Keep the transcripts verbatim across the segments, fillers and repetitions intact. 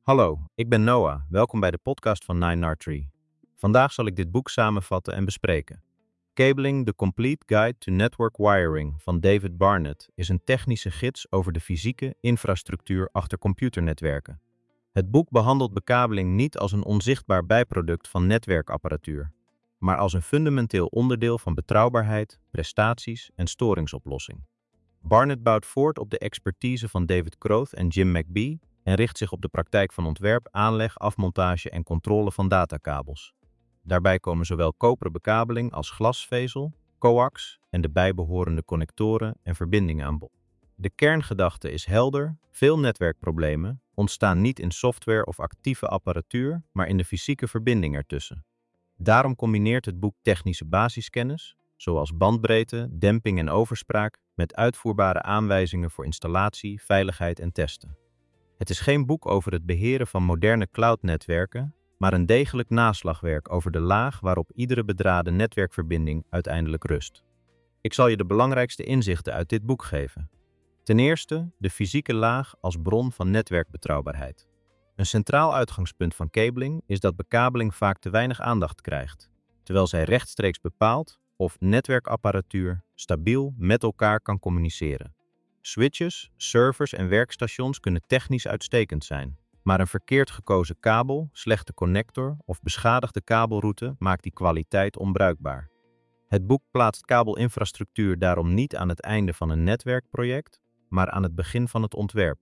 Hallo, ik ben Noah. Welkom bij de podcast van Nine Nart Tree. Vandaag zal ik dit boek samenvatten en bespreken. Cabling: The Complete Guide to Network Wiring van David Barnett is een technische gids over de fysieke infrastructuur achter computernetwerken. Het boek behandelt bekabeling niet als een onzichtbaar bijproduct van netwerkapparatuur, maar als een fundamenteel onderdeel van betrouwbaarheid, prestaties en storingsoplossing. Barnett bouwt voort op de expertise van David Croth en Jim McBee en richt zich op de praktijk van ontwerp, aanleg, afmontage en controle van datakabels. Daarbij komen zowel koperen bekabeling als glasvezel, coax en de bijbehorende connectoren en verbindingen aan bod. De kerngedachte is helder: veel netwerkproblemen ontstaan niet in software of actieve apparatuur, maar in de fysieke verbinding ertussen. Daarom combineert het boek technische basiskennis, zoals bandbreedte, demping en overspraak, met uitvoerbare aanwijzingen voor installatie, veiligheid en testen. Het is geen boek over het beheren van moderne cloudnetwerken, maar een degelijk naslagwerk over de laag waarop iedere bedraden netwerkverbinding uiteindelijk rust. Ik zal je de belangrijkste inzichten uit dit boek geven. Ten eerste, de fysieke laag als bron van netwerkbetrouwbaarheid. Een centraal uitgangspunt van cabling is dat bekabeling vaak te weinig aandacht krijgt, terwijl zij rechtstreeks bepaalt of netwerkapparatuur stabiel met elkaar kan communiceren. Switches, servers en werkstations kunnen technisch uitstekend zijn, maar een verkeerd gekozen kabel, slechte connector of beschadigde kabelroute maakt die kwaliteit onbruikbaar. Het boek plaatst kabelinfrastructuur daarom niet aan het einde van een netwerkproject, maar aan het begin van het ontwerp.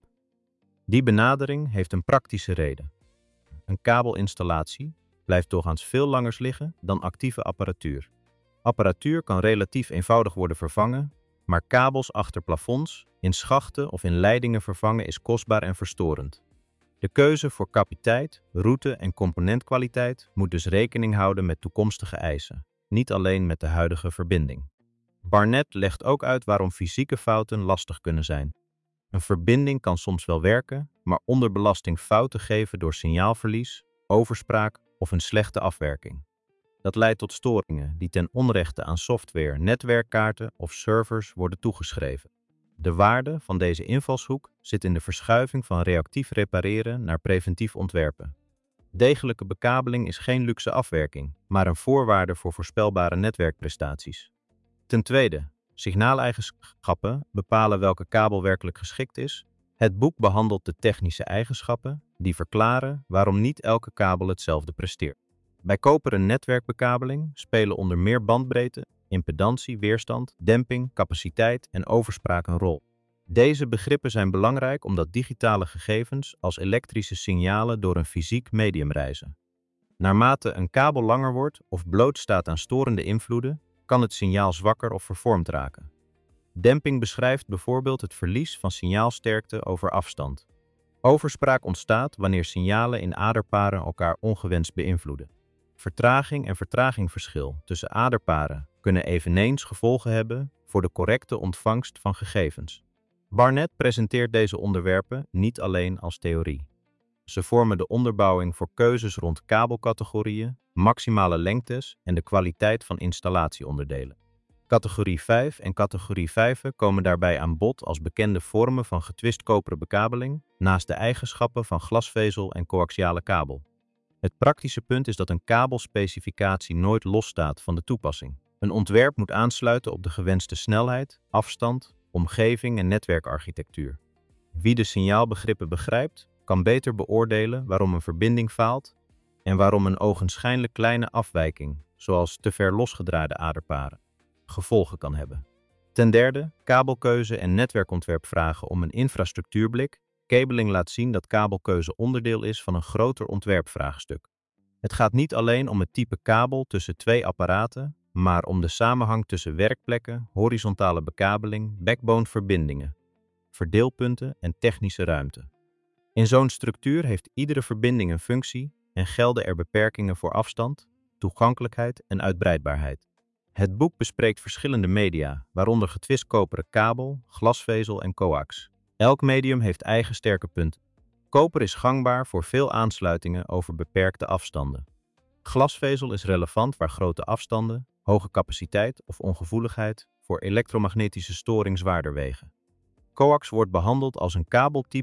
Die benadering heeft een praktische reden. Een kabelinstallatie blijft doorgaans veel langer liggen dan actieve apparatuur. Apparatuur kan relatief eenvoudig worden vervangen, maar kabels achter plafonds, in schachten of in leidingen vervangen is kostbaar en verstorend. De keuze voor capaciteit, route en componentkwaliteit moet dus rekening houden met toekomstige eisen, niet alleen met de huidige verbinding. Barnett legt ook uit waarom fysieke fouten lastig kunnen zijn. Een verbinding kan soms wel werken, maar onder belasting fouten geven door signaalverlies, overspraak of een slechte afwerking. Dat leidt tot storingen die ten onrechte aan software, netwerkkaarten of servers worden toegeschreven. De waarde van deze invalshoek zit in de verschuiving van reactief repareren naar preventief ontwerpen. Degelijke bekabeling is geen luxe afwerking, maar een voorwaarde voor voorspelbare netwerkprestaties. Ten tweede, signaaleigenschappen bepalen welke kabel werkelijk geschikt is. Het boek behandelt de technische eigenschappen die verklaren waarom niet elke kabel hetzelfde presteert. Bij koperen netwerkbekabeling spelen onder meer bandbreedte, impedantie, weerstand, demping, capaciteit en overspraak een rol. Deze begrippen zijn belangrijk omdat digitale gegevens als elektrische signalen door een fysiek medium reizen. Naarmate een kabel langer wordt of blootstaat aan storende invloeden, kan het signaal zwakker of vervormd raken. Demping beschrijft bijvoorbeeld het verlies van signaalsterkte over afstand. Overspraak ontstaat wanneer signalen in aderparen elkaar ongewenst beïnvloeden. Vertraging en vertragingverschil tussen aderparen kunnen eveneens gevolgen hebben voor de correcte ontvangst van gegevens. Barnett presenteert deze onderwerpen niet alleen als theorie. Ze vormen de onderbouwing voor keuzes rond kabelcategorieën, maximale lengtes en de kwaliteit van installatieonderdelen. Categorie vijf en categorie vijf komen daarbij aan bod als bekende vormen van getwist koperen bekabeling, naast de eigenschappen van glasvezel en coaxiale kabel. Het praktische punt is dat een kabelspecificatie nooit losstaat van de toepassing. Een ontwerp moet aansluiten op de gewenste snelheid, afstand, omgeving en netwerkarchitectuur. Wie de signaalbegrippen begrijpt, kan beter beoordelen waarom een verbinding faalt en waarom een ogenschijnlijk kleine afwijking, zoals te ver losgedraaide aderparen, gevolgen kan hebben. Ten derde, kabelkeuze en netwerkontwerp vragen om een infrastructuurblik. Cabling laat zien dat kabelkeuze onderdeel is van een groter ontwerpvraagstuk. Het gaat niet alleen om het type kabel tussen twee apparaten, maar om de samenhang tussen werkplekken, horizontale bekabeling, backbone-verbindingen, verdeelpunten en technische ruimte. In zo'n structuur heeft iedere verbinding een functie en gelden er beperkingen voor afstand, toegankelijkheid en uitbreidbaarheid. Het boek bespreekt verschillende media, waaronder getwist koperen kabel, glasvezel en coax. Elk medium heeft eigen sterke punten. Koper is gangbaar voor veel aansluitingen over beperkte afstanden. Glasvezel is relevant waar grote afstanden, hoge capaciteit of ongevoeligheid voor elektromagnetische storing zwaarder wegen. Coax wordt behandeld als een kabeltype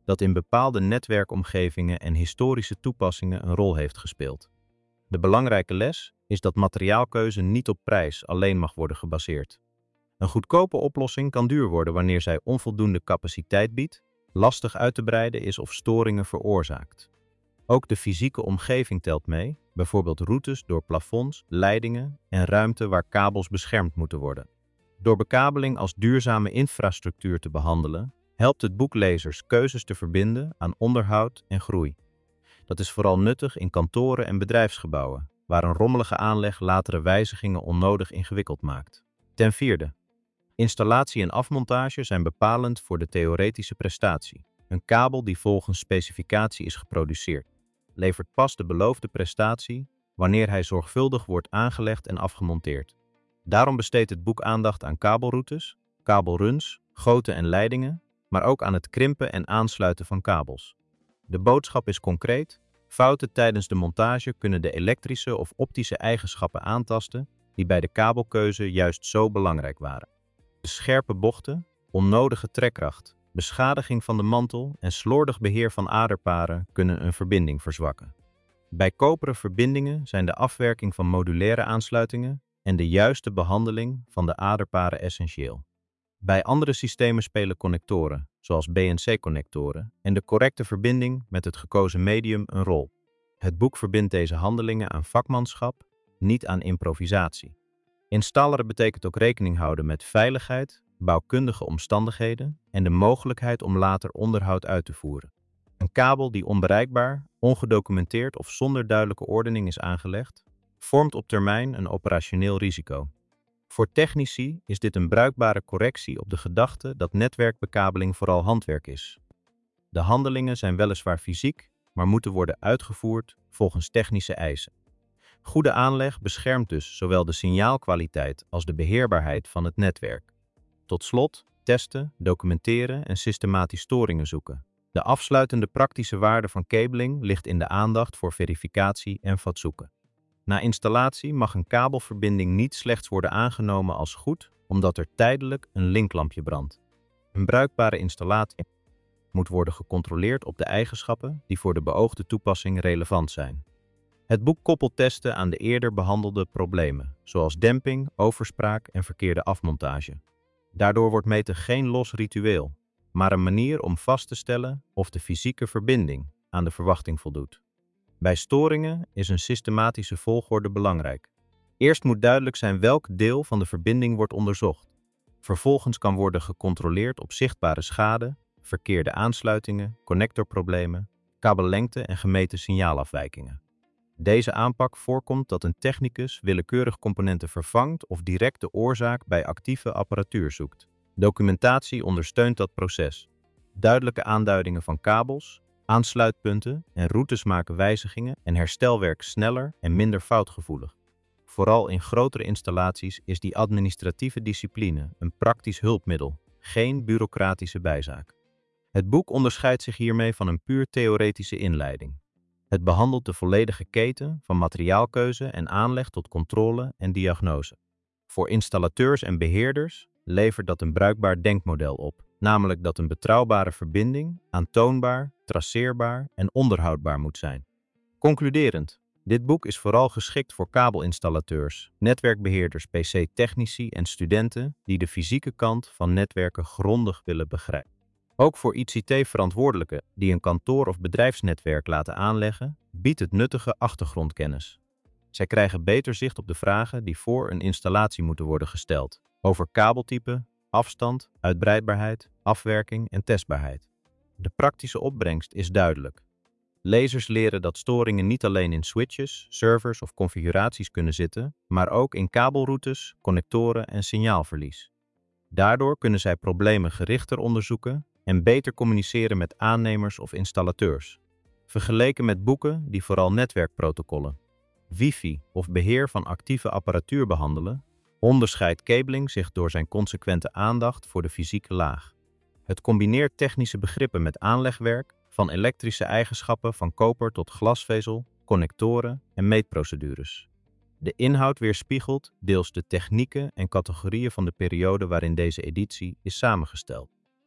dat in bepaalde netwerkomgevingen en historische toepassingen een rol heeft gespeeld. De belangrijke les is dat materiaalkeuze niet op prijs alleen mag worden gebaseerd. Een goedkope oplossing kan duur worden wanneer zij onvoldoende capaciteit biedt, lastig uit te breiden is of storingen veroorzaakt. Ook de fysieke omgeving telt mee, bijvoorbeeld routes door plafonds, leidingen en ruimte waar kabels beschermd moeten worden. Door bekabeling als duurzame infrastructuur te behandelen, helpt het boek lezers keuzes te verbinden aan onderhoud en groei. Dat is vooral nuttig in kantoren en bedrijfsgebouwen, waar een rommelige aanleg latere wijzigingen onnodig ingewikkeld maakt. Ten vierde. Installatie en afmontage zijn bepalend voor de theoretische prestatie. Een kabel die volgens specificatie is geproduceerd, levert pas de beloofde prestatie wanneer hij zorgvuldig wordt aangelegd en afgemonteerd. Daarom besteedt het boek aandacht aan kabelroutes, kabelruns, goten en leidingen, maar ook aan het krimpen en aansluiten van kabels. De boodschap is concreet: fouten tijdens de montage kunnen de elektrische of optische eigenschappen aantasten die bij de kabelkeuze juist zo belangrijk waren. De scherpe bochten, onnodige trekkracht, beschadiging van de mantel en slordig beheer van aderparen kunnen een verbinding verzwakken. Bij koperen verbindingen zijn de afwerking van modulaire aansluitingen en de juiste behandeling van de aderparen essentieel. Bij andere systemen spelen connectoren, zoals B N C-connectoren, en de correcte verbinding met het gekozen medium een rol. Het boek verbindt deze handelingen aan vakmanschap, niet aan improvisatie. Installeren betekent ook rekening houden met veiligheid, bouwkundige omstandigheden en de mogelijkheid om later onderhoud uit te voeren. Een kabel die onbereikbaar, ongedocumenteerd of zonder duidelijke ordening is aangelegd, vormt op termijn een operationeel risico. Voor technici is dit een bruikbare correctie op de gedachte dat netwerkbekabeling vooral handwerk is. De handelingen zijn weliswaar fysiek, maar moeten worden uitgevoerd volgens technische eisen. Goede aanleg beschermt dus zowel de signaalkwaliteit als de beheerbaarheid van het netwerk. Tot slot, testen, documenteren en systematisch storingen zoeken. De afsluitende praktische waarde van cabling ligt in de aandacht voor verificatie en fatsoeken. Na installatie mag een kabelverbinding niet slechts worden aangenomen als goed, omdat er tijdelijk een linklampje brandt. Een bruikbare installatie moet worden gecontroleerd op de eigenschappen die voor de beoogde toepassing relevant zijn. Het boek koppelt testen aan de eerder behandelde problemen, zoals demping, overspraak en verkeerde afmontage. Daardoor wordt meten geen los ritueel, maar een manier om vast te stellen of de fysieke verbinding aan de verwachting voldoet. Bij storingen is een systematische volgorde belangrijk. Eerst moet duidelijk zijn welk deel van de verbinding wordt onderzocht. Vervolgens kan worden gecontroleerd op zichtbare schade, verkeerde aansluitingen, connectorproblemen, kabellengte en gemeten signaalafwijkingen. Deze aanpak voorkomt dat een technicus willekeurig componenten vervangt of direct de oorzaak bij actieve apparatuur zoekt. Documentatie ondersteunt dat proces. Duidelijke aanduidingen van kabels, aansluitpunten en routes maken wijzigingen en herstelwerk sneller en minder foutgevoelig. Vooral in grotere installaties is die administratieve discipline een praktisch hulpmiddel, geen bureaucratische bijzaak. Het boek onderscheidt zich hiermee van een puur theoretische inleiding. Het behandelt de volledige keten van materiaalkeuze en aanleg tot controle en diagnose. Voor installateurs en beheerders levert dat een bruikbaar denkmodel op, namelijk dat een betrouwbare verbinding aantoonbaar, traceerbaar en onderhoudbaar moet zijn. Concluderend, dit boek is vooral geschikt voor kabelinstallateurs, netwerkbeheerders, P C-technici en studenten die de fysieke kant van netwerken grondig willen begrijpen. Ook voor I C T-verantwoordelijken die een kantoor- of bedrijfsnetwerk laten aanleggen, biedt het nuttige achtergrondkennis. Zij krijgen beter zicht op de vragen die voor een installatie moeten worden gesteld, over kabeltype, afstand, uitbreidbaarheid, afwerking en testbaarheid. De praktische opbrengst is duidelijk. Lezers leren dat storingen niet alleen in switches, servers of configuraties kunnen zitten, maar ook in kabelroutes, connectoren en signaalverlies. Daardoor kunnen zij problemen gerichter onderzoeken en beter communiceren met aannemers of installateurs. Vergeleken met boeken die vooral netwerkprotocollen, wifi of beheer van actieve apparatuur behandelen, onderscheidt cabling zich door zijn consequente aandacht voor de fysieke laag. Het combineert technische begrippen met aanlegwerk, van elektrische eigenschappen van koper tot glasvezel, connectoren en meetprocedures. De inhoud weerspiegelt deels de technieken en categorieën van de periode waarin deze editie is samengesteld.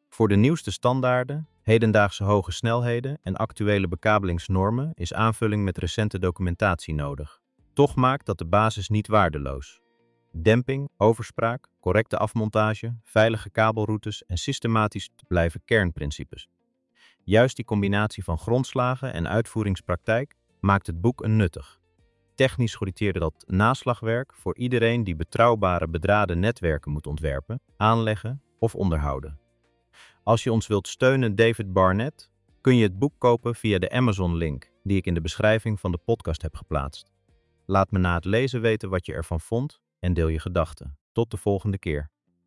Voor de nieuwste standaarden, hedendaagse hoge snelheden en actuele bekabelingsnormen is aanvulling met recente documentatie nodig. Toch maakt dat de basis niet waardeloos. Demping, overspraak, correcte afmontage, veilige kabelroutes en systematisch te blijven kernprincipes. Juist die combinatie van grondslagen en uitvoeringspraktijk maakt het boek een nuttig, technisch georiënteerd naslagwerk voor iedereen die betrouwbare bedraden netwerken moet ontwerpen, aanleggen of onderhouden. Als je ons wilt steunen, David Barnett, kun je het boek kopen via de Amazon-link die ik in de beschrijving van de podcast heb geplaatst. Laat me na het lezen weten wat je ervan vond en deel je gedachten. Tot de volgende keer.